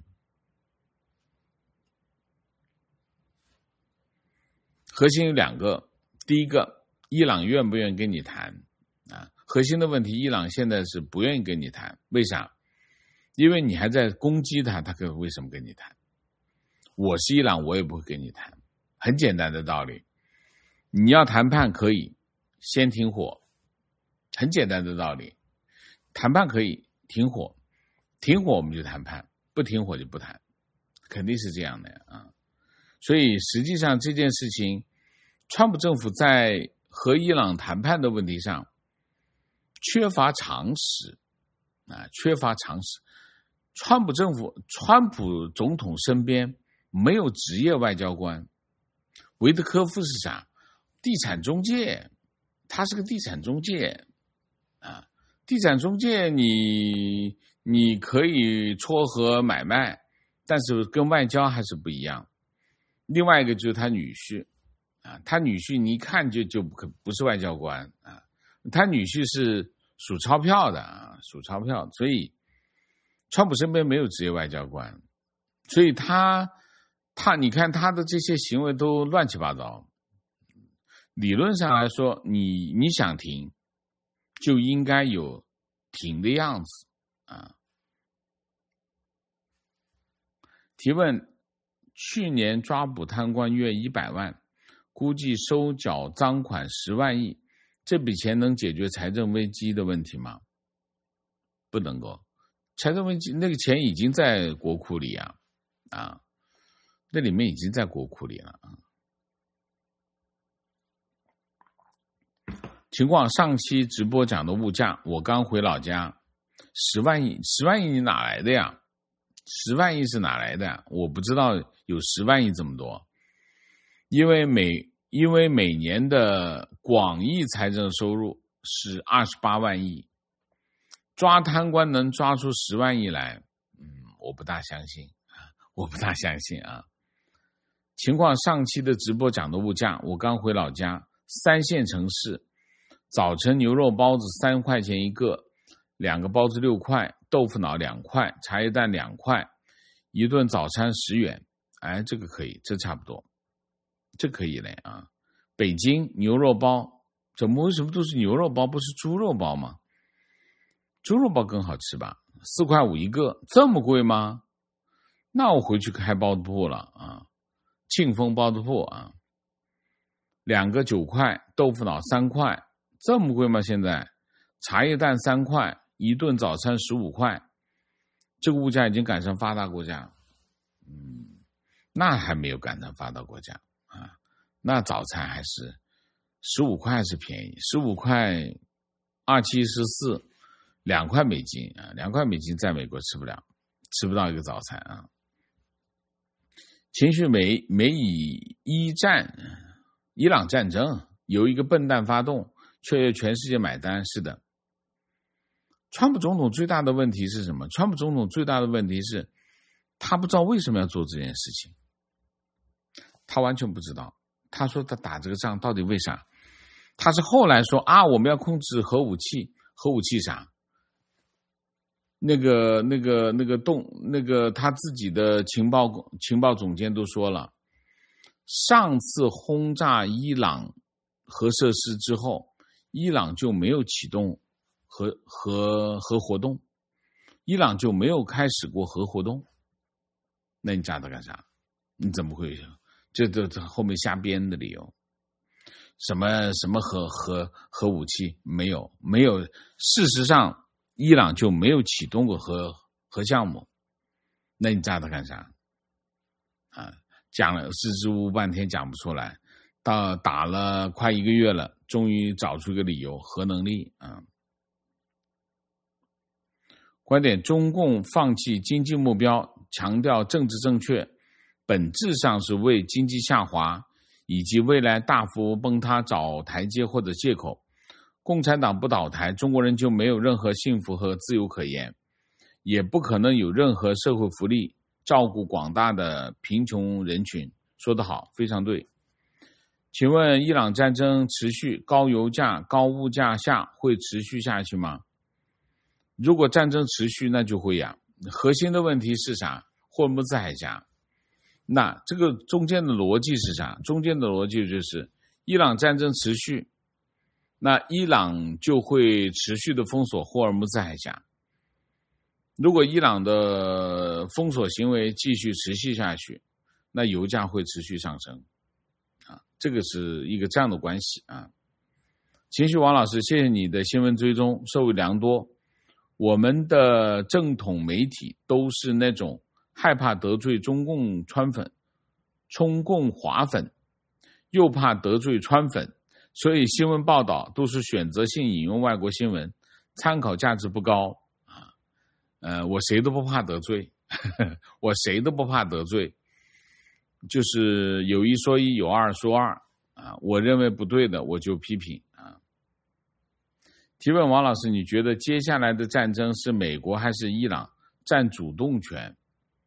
核心有两个，第一个，伊朗愿不愿意跟你谈啊？核心的问题，伊朗现在是不愿意跟你谈，为啥？因为你还在攻击他，他可为什么跟你谈？我是伊朗，我也不会跟你谈，很简单的道理。你要谈判可以，先停火，很简单的道理。谈判可以停火，停火我们就谈判，不停火就不谈，肯定是这样的啊。所以实际上这件事情，川普政府在和伊朗谈判的问题上缺乏常识啊，缺乏常识。川普政府、川普总统身边没有职业外交官。维特科夫是啥？地产中介，他是个地产中介啊。地产中介你你可以撮合买卖，但是跟外交还是不一样。另外一个就是他女婿啊，他女婿你一看就就不不是外交官啊，他女婿是数钞票的啊，数钞票，所以川普身边没有职业外交官，所以他他你看他的这些行为都乱七八糟。理论上来说，你你想停，就应该有停的样子啊。提问：去年抓捕贪官约一百万，估计收缴赃款十万亿，这笔钱能解决财政危机的问题吗？不能够，财政危机那个钱已经在国库里啊，啊，那里面已经在国库里了啊。情况：上期直播讲的物价，我刚回老家，十万亿，十万亿你哪来的呀？十万亿是哪来的呀？我不知道有十万亿这么多，因为每因为每年的广义财政收入是二十八万亿，抓贪官能抓出十万亿来，嗯，我不大相信啊，我不大相信啊。情况：上期的直播讲的物价，我刚回老家，三线城市。早晨牛肉包子三块钱一个，两个包子六块，豆腐脑两块，茶叶蛋两块，一顿早餐十元。哎，这个可以，这差不多，这可以嘞啊。北京牛肉包，怎么为什么都是牛肉包，不是猪肉包吗？猪肉包更好吃吧？四块五一个，这么贵吗？那我回去开包子铺了啊，庆丰包子铺啊，两个九块，豆腐脑三块。这么贵吗？现在茶叶蛋三块，一顿早餐十五块，这个物价已经赶上发达国家。嗯，那还没有赶上发达国家啊，那早餐还是十五块是便宜，十五块二七十四，两块美金啊，两块美金在美国吃不了，吃不到一个早餐啊。情绪美美以一战，伊朗战争由一个笨蛋发动。却全世界买单，是的。川普总统最大的问题是什么？川普总统最大的问题是，他不知道为什么要做这件事情，他完全不知道。他说他打这个仗到底为啥？他是后来说啊，我们要控制核武器，核武器啥？那个、那个、那个动、那个他自己的情报情报总监都说了，上次轰炸伊朗核设施之后。伊朗就没有启动核核核活动，伊朗就没有开始过核活动，那你炸它干啥？你怎么会这这这后面瞎编的理由？什么什么核核核武器没有没有？事实上，伊朗就没有启动过核核项目，那你炸它干啥？啊，讲了支支吾吾半天讲不出来。到打了快一个月了，终于找出一个理由，核能力啊。观点：中共放弃经济目标，强调政治正确，本质上是为经济下滑以及未来大幅崩塌找台阶或者借口。共产党不倒台，中国人就没有任何幸福和自由可言，也不可能有任何社会福利，照顾广大的贫穷人群。说得好，非常对。请问伊朗战争持续，高油价、高物价下会持续下去吗？如果战争持续，那就会呀。核心的问题是啥？霍尔木兹海峡。那这个中间的逻辑是啥？中间的逻辑就是伊朗战争持续，那伊朗就会持续的封锁霍尔木兹海峡。如果伊朗的封锁行为继续持续下去，那油价会持续上升。这个是一个这样的关系啊。情绪王老师，谢谢你的新闻追踪，受益良多。我们的正统媒体都是那种害怕得罪中共川粉、中共华粉，又怕得罪川粉， 所以新闻报道都是选择性引用外国新闻，参考价值不高啊。呃，我谁都不怕得罪，呵呵我谁都不怕得罪，就是有一说一，有二说二啊。我认为不对的，我就批评啊。提问王老师，你觉得接下来的战争是美国还是伊朗占主动权？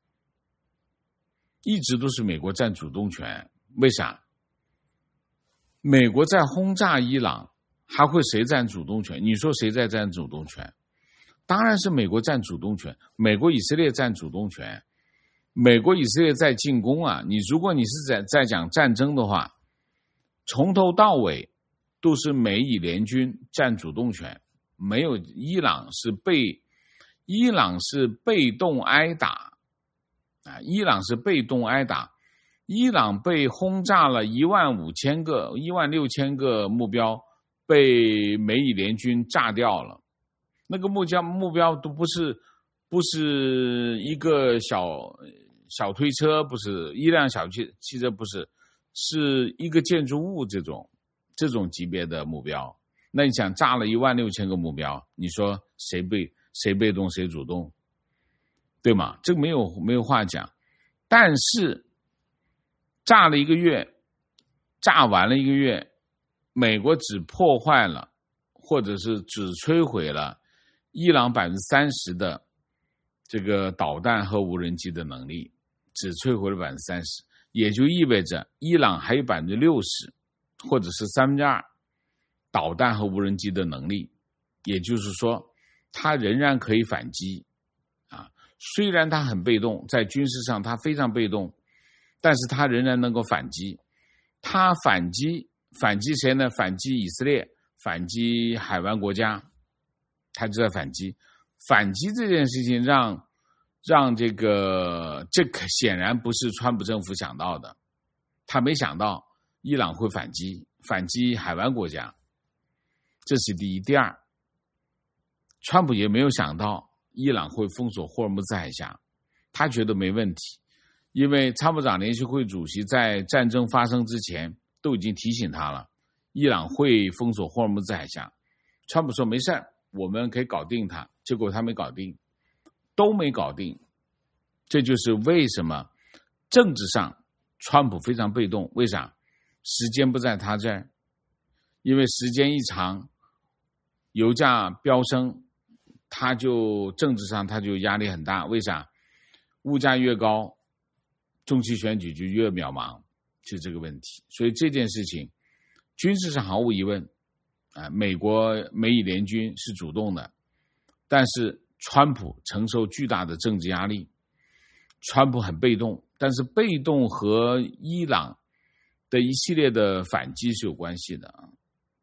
一直都是美国占主动权，为啥？美国在轰炸伊朗，还会谁占主动权？你说谁在占主动权？当然是美国占主动权，美国以色列占主动权，美国以色列在进攻啊！你如果你是在在讲战争的话，从头到尾都是美以联军占主动权，没有伊朗是被伊朗是被动挨打啊！伊朗是被动挨打。伊朗被轰炸了一万五千个、一万六千个目标，被美以联军炸掉了。那个目标目标都不是不是一个小小推车，不是一辆小汽汽车，不是，是一个建筑物这种这种级别的目标。那你想炸了一万六千个目标，你说谁被谁被动谁主动，对吗？这个没有没有话讲。但是炸了一个月，炸完了一个月，美国只破坏了，或者是只摧毁了伊朗百分之三十的这个导弹和无人机的能力，只摧毁了百分之三十，也就意味着伊朗还有百分之六十，或者是三分之二导弹和无人机的能力，也就是说，它仍然可以反击啊。虽然它很被动，在军事上它非常被动。但是他仍然能够反击，他反击反击谁呢？反击以色列，反击海湾国家，他就在反击。反击这件事情让让这个这显然不是川普政府想到的，他没想到伊朗会反击，反击海湾国家，这是第一。第二，川普也没有想到伊朗会封锁霍尔木兹海峡，他觉得没问题。因为参谋长联席会主席在战争发生之前都已经提醒他了，伊朗会封锁霍尔木兹海峡。川普说没事，我们可以搞定他，结果他没搞定，都没搞定。这就是为什么政治上川普非常被动。为啥？时间不在他这儿，因为时间一长，油价飙升，他就政治上他就压力很大。为啥？物价越高，中期选举就越渺茫，就这个问题。所以这件事情军事上毫无疑问啊，美国美以联军是主动的，但是川普承受巨大的政治压力，川普很被动，但是被动和伊朗的一系列的反击是有关系的啊。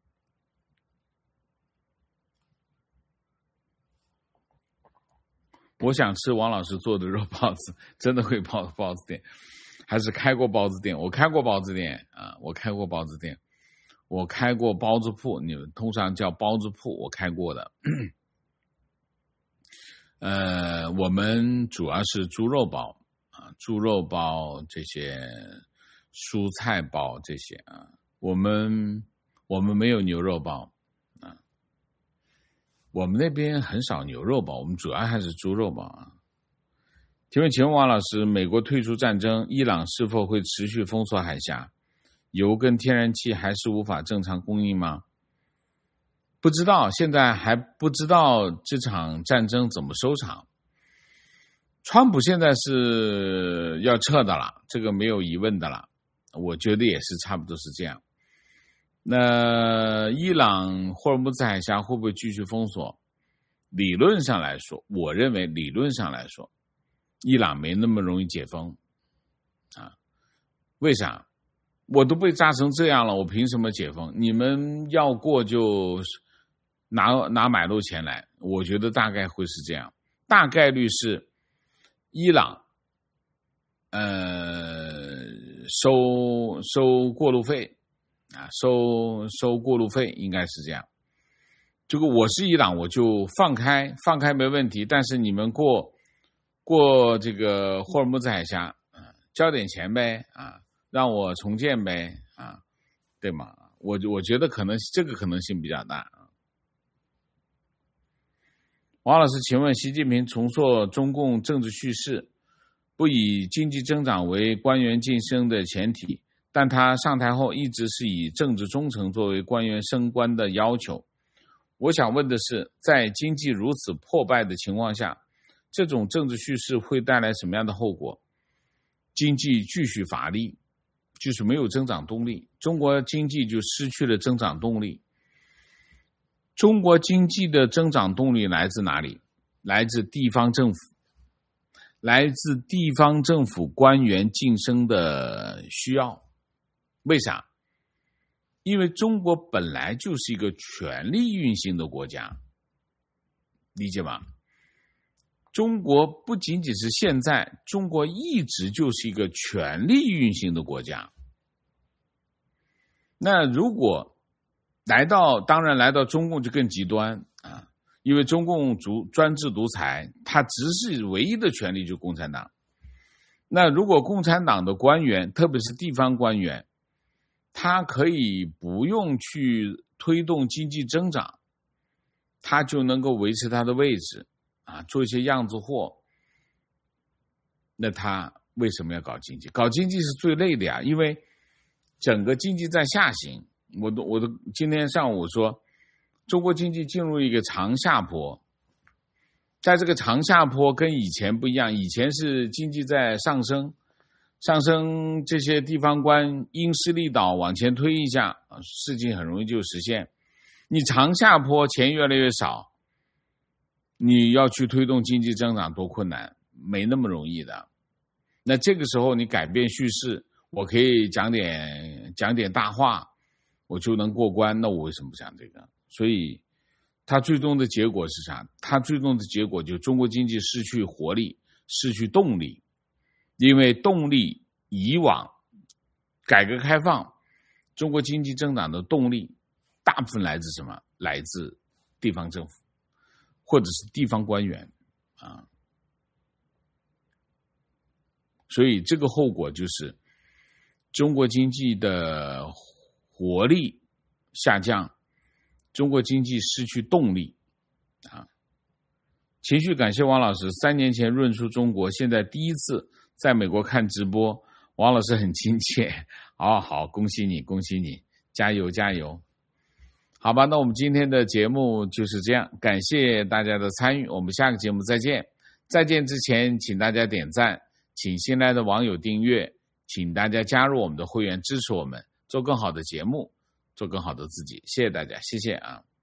我想吃王老师做的肉包子，真的会包包子店，还是开过包子店？我开过包子店啊，我开过包子店，我开过包子铺，你们通常叫包子铺，我开过的。呃，我们主要是猪肉包啊，猪肉包这些蔬菜包这些啊，我们我们没有牛肉包。我们那边很少牛肉包，我们主要还是猪肉包啊。请问，请问王老师，美国退出战争，伊朗是否会持续封锁海峡？油跟天然气还是无法正常供应吗？不知道，现在还不知道这场战争怎么收场。川普现在是要撤的了，这个没有疑问的了，我觉得也是差不多是这样。那伊朗霍尔木兹海峡会不会继续封锁？理论上来说，我认为理论上来说，伊朗没那么容易解封啊。为啥？我都被炸成这样了，我凭什么解封？你们要过就拿拿买路钱来，我觉得大概会是这样，大概率是伊朗呃收收过路费。啊，收收过路费应该是这样。这个我是伊朗，我就放开，放开没问题。但是你们过过这个霍尔木兹海峡，啊，交点钱呗，啊，让我重建呗，啊，对吗？ 我我觉得可能这个可能性比较大。王老师，请问习近平重塑中共政治叙事，不以经济增长为官员晋升的前提，但他上台后一直是以政治忠诚作为官员升官的要求。我想问的是，在经济如此破败的情况下，这种政治叙事会带来什么样的后果？经济继续乏力，就是没有增长动力，中国经济就失去了增长动力。中国经济的增长动力来自哪里？来自地方政府，来自地方政府官员晋升的需要。为啥？因为中国本来就是一个权力运行的国家，理解吗？中国不仅仅是现在，中国一直就是一个权力运行的国家。那如果来到，当然来到中共就更极端啊，因为中共主专制独裁，它只是唯一的权力就是共产党。那如果共产党的官员，特别是地方官员，他可以不用去推动经济增长，他就能够维持他的位置啊，做一些样子货。那他为什么要搞经济？搞经济是最累的呀，因为整个经济在下行。我都我都今天上午说，中国经济进入一个长下坡，在这个长下坡跟以前不一样，以前是经济在上升。上升，这些地方官因势利导往前推一下，事情很容易就实现。你长下坡，钱越来越少，你要去推动经济增长多困难，没那么容易的。那这个时候你改变叙事，我可以讲点讲点大话，我就能过关，那我为什么不讲这个？所以它最终的结果是啥？它最终的结果就是中国经济失去活力，失去动力。因为动力，以往改革开放中国经济增长的动力大部分来自什么？来自地方政府或者是地方官员啊。所以这个后果就是中国经济的活力下降，中国经济失去动力啊。情绪感谢王老师，三年前论述中国，现在第一次在美国看直播，王老师很亲切。好好，恭喜你，恭喜你，加油加油。好吧，那我们今天的节目就是这样，感谢大家的参与，我们下个节目再见。再见之前，请大家点赞，请新来的网友订阅，请大家加入我们的会员，支持我们做更好的节目，做更好的自己。谢谢大家，谢谢啊。